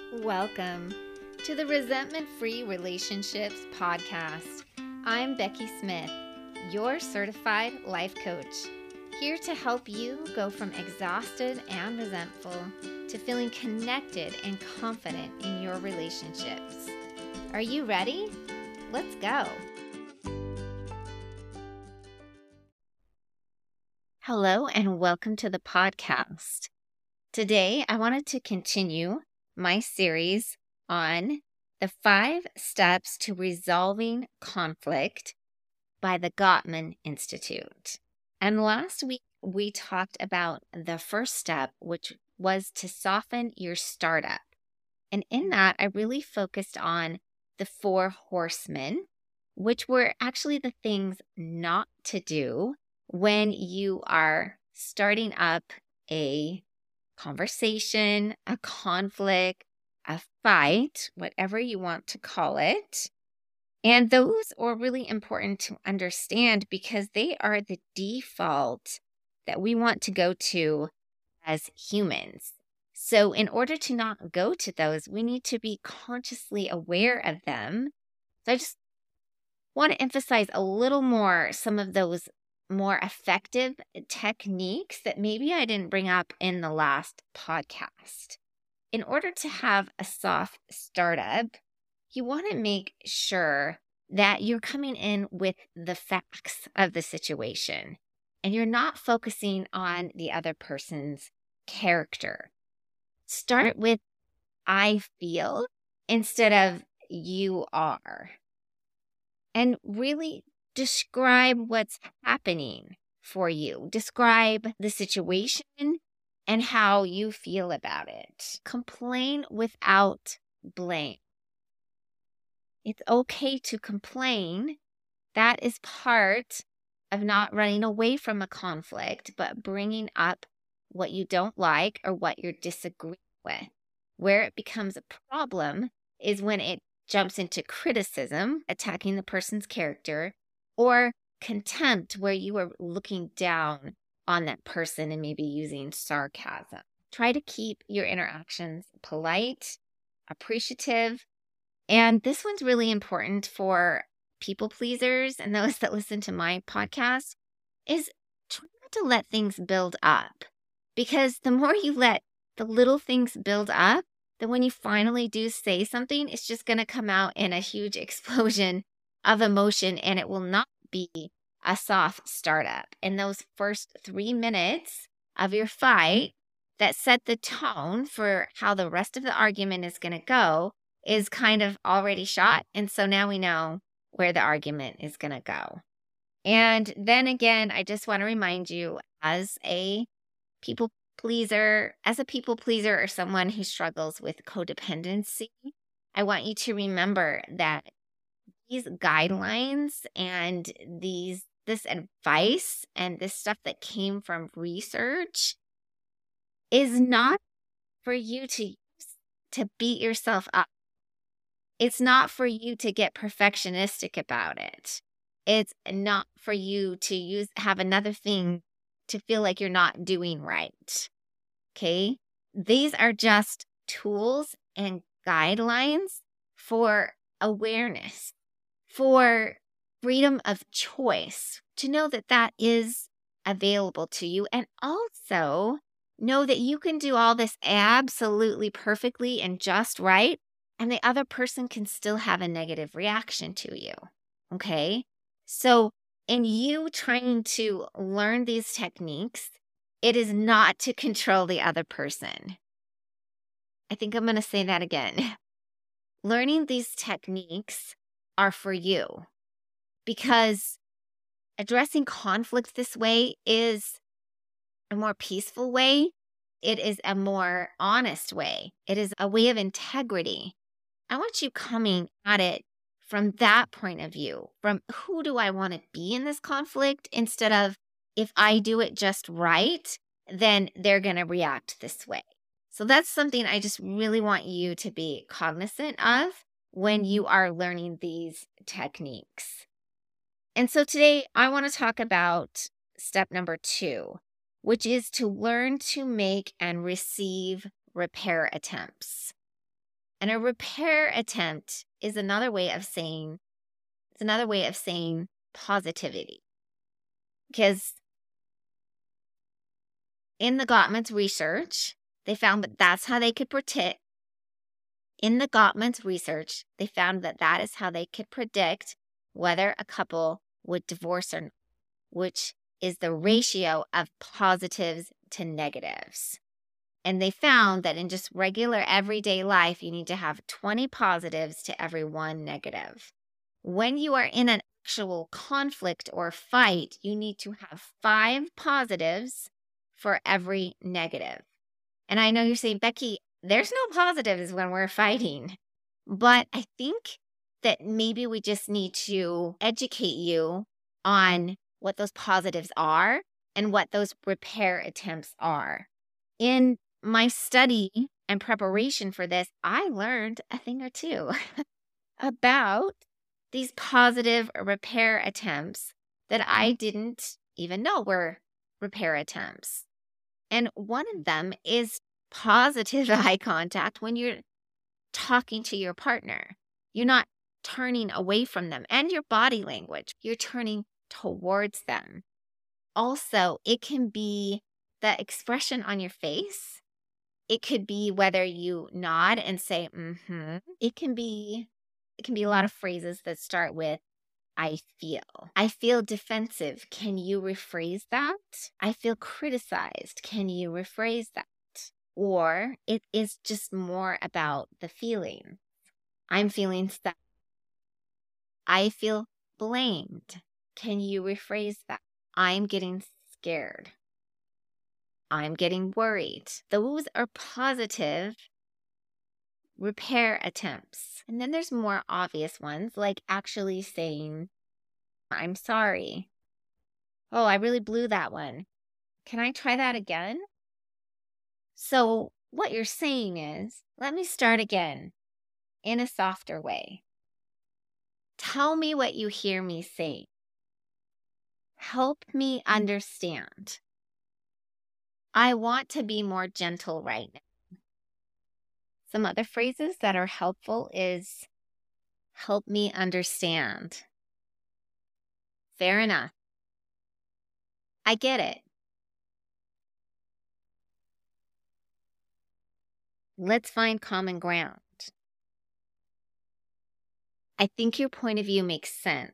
Welcome to the Resentment Free Relationships Podcast. I'm Becky Smith, your certified life coach, here to help you go from exhausted and resentful to feeling connected and confident in your relationships. Are you ready? Let's go. Hello, and welcome to the podcast. Today, I wanted to continue my series on the 5 steps to resolving conflict by the Gottman Institute. And last week, we talked about the first step, which was to soften your startup. And in that, I really focused on the 4 horsemen, which were actually the things not to do when you are starting up a conversation, a conflict, a fight, whatever you want to call it. And those are really important to understand because they are the default that we want to go to as humans. So in order to not go to those, we need to be consciously aware of them. So I just want to emphasize a little more some of those more effective techniques that maybe I didn't bring up in the last podcast. In order to have a soft startup, you want to make sure that you're coming in with the facts of the situation and you're not focusing on the other person's character. Start with I feel instead of you are. And really describe what's happening for you. Describe the situation and how you feel about it. Complain without blame. It's okay to complain. That is part of not running away from a conflict, but bringing up what you don't like or what you're disagreeing with. Where it becomes a problem is when it jumps into criticism, attacking the person's character, or contempt, where you are looking down on that person and maybe using sarcasm. Try to keep your interactions polite, appreciative, and this one's really important for people pleasers and those that listen to my podcast, is try not to let things build up. Because the more you let the little things build up, then when you finally do say something, it's just going to come out in a huge explosion of emotion, and it will not be a soft startup. And those first 3 minutes of your fight that set the tone for how the rest of the argument is going to go is kind of already shot. And so now we know where the argument is going to go. And then again, I just want to remind you as a people pleaser or someone who struggles with codependency, I want you to remember that these guidelines and this advice and this stuff that came from research is not for you to beat yourself up. It's not for you to get perfectionistic about it. It's not for you to have another thing to feel like you're not doing right. Okay? These are just tools and guidelines for awareness, for freedom of choice, to know that that is available to you. And also know that you can do all this absolutely perfectly and just right, and the other person can still have a negative reaction to you. Okay? So in you trying to learn these techniques, it is not to control the other person. I think I'm going to say that again. Learning these techniques are for you, because addressing conflict this way is a more peaceful way. It is a more honest way. It is a way of integrity. I want you coming at it from that point of view, from who do I want to be in this conflict, instead of if I do it just right, then they're going to react this way. So that's something I just really want you to be cognizant of when you are learning these techniques. And so today I want to talk about step number 2, which is to learn to make and receive repair attempts. And a repair attempt is another way of saying positivity. Because in the Gottman's research, they found that that's how they could predict. In the Gottman's research, they found that that is how they could predict whether a couple would divorce or not, which is the ratio of positives to negatives. And they found that in just regular everyday life, you need to have 20 positives to every 1 negative. When you are in an actual conflict or fight, you need to have 5 positives for every negative. And I know you're saying, Becky, there's no positives when we're fighting. But I think that maybe we just need to educate you on what those positives are and what those repair attempts are. In my study and preparation for this, I learned a thing or two about these positive repair attempts that I didn't even know were repair attempts. And one of them is positive eye contact when you're talking to your partner. You're not turning away from them, and your body language, you're turning towards them. Also, it can be the expression on your face. It could be whether you nod and say, mm-hmm. It can be a lot of phrases that start with, I feel defensive. Can you rephrase that? I feel criticized. Can you rephrase that? Or it is just more about the feeling. I'm feeling sad. I feel blamed. Can you rephrase that? I'm getting scared. I'm getting worried. Those are positive repair attempts. And then there's more obvious ones, like actually saying, I'm sorry. Oh, I really blew that one. Can I try that again? So what you're saying is, let me start again in a softer way. Tell me what you hear me say. Help me understand. I want to be more gentle right now. Some other phrases that are helpful is, help me understand. Fair enough. I get it. Let's find common ground. I think your point of view makes sense.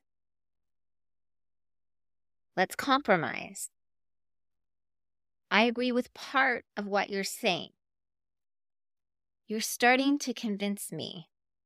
Let's compromise. I agree with part of what you're saying. You're starting to convince me.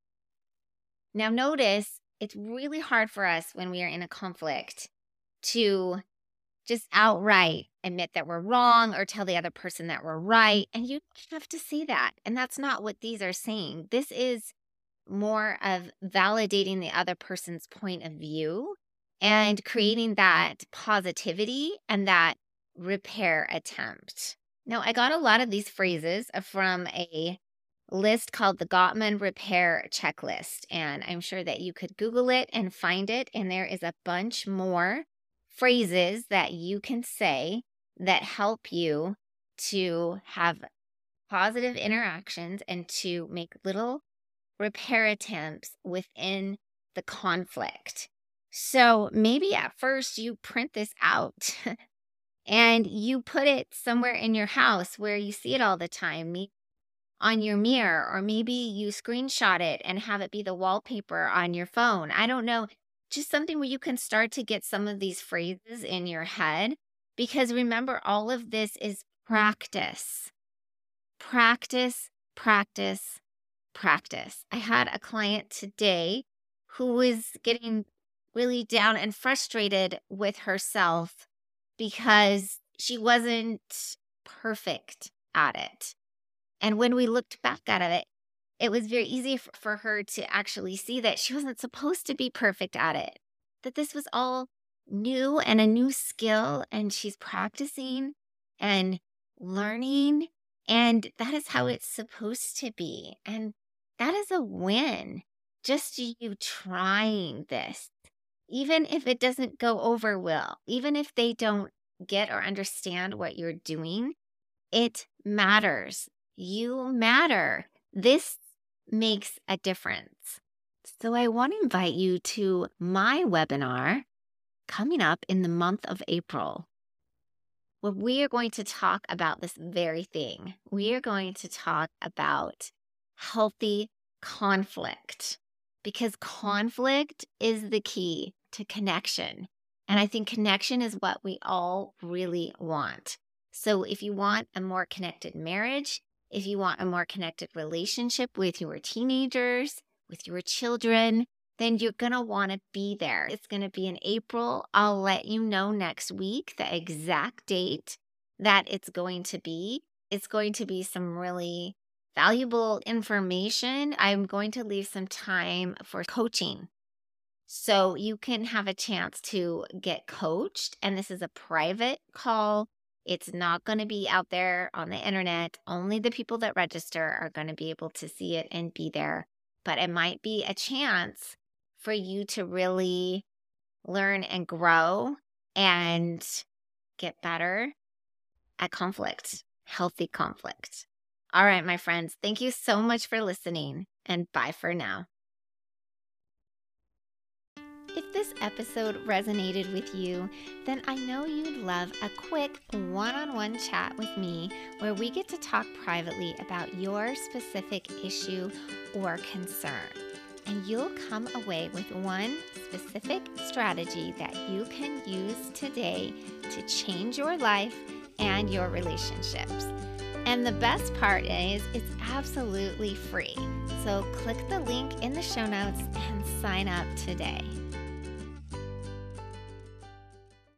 Now notice, it's really hard for us when we are in a conflict to just outright admit that we're wrong or tell the other person that we're right. And you have to see that. And that's not what these are saying. This is more of validating the other person's point of view and creating that positivity and that repair attempt. Now, I got a lot of these phrases from a list called the Gottman Repair Checklist, and I'm sure that you could Google it and find it, and there is a bunch more phrases that you can say that help you to have positive interactions and to make little repair attempts within the conflict. So maybe at first you print this out and you put it somewhere in your house where you see it all the time, on your mirror, or maybe you screenshot it and have it be the wallpaper on your phone. I don't know, just something where you can start to get some of these phrases in your head, because remember, all of this is practice. Practice, practice, practice. I had a client today who was getting really down and frustrated with herself because she wasn't perfect at it. And when we looked back at it, it was very easy for her to actually see that she wasn't supposed to be perfect at it, that this was all new and a new skill, and she's practicing and learning, and that is how it's supposed to be. And that is a win, just you trying this. Even if it doesn't go over well, even if they don't get or understand what you're doing, it matters. You matter. This makes a difference. So I want to invite you to my webinar coming up in the month of April, where we are going to talk about this very thing. We are going to talk about healthy conflict, because conflict is the key to connection. And I think connection is what we all really want. So if you want a more connected marriage, if you want a more connected relationship with your teenagers, with your children, then you're going to want to be there. It's going to be in April. I'll let you know next week the exact date that it's going to be. It's going to be some really valuable information. I'm going to leave some time for coaching, so you can have a chance to get coached. And this is a private call. It's not going to be out there on the internet. Only the people that register are going to be able to see it and be there. But it might be a chance for you to really learn and grow and get better at conflict, healthy conflict. All right, my friends, thank you so much for listening, and bye for now. If this episode resonated with you, then I know you'd love a quick one-on-one chat with me where we get to talk privately about your specific issue or concern. And you'll come away with one specific strategy that you can use today to change your life and your relationships. And the best part is it's absolutely free. So click the link in the show notes and sign up today.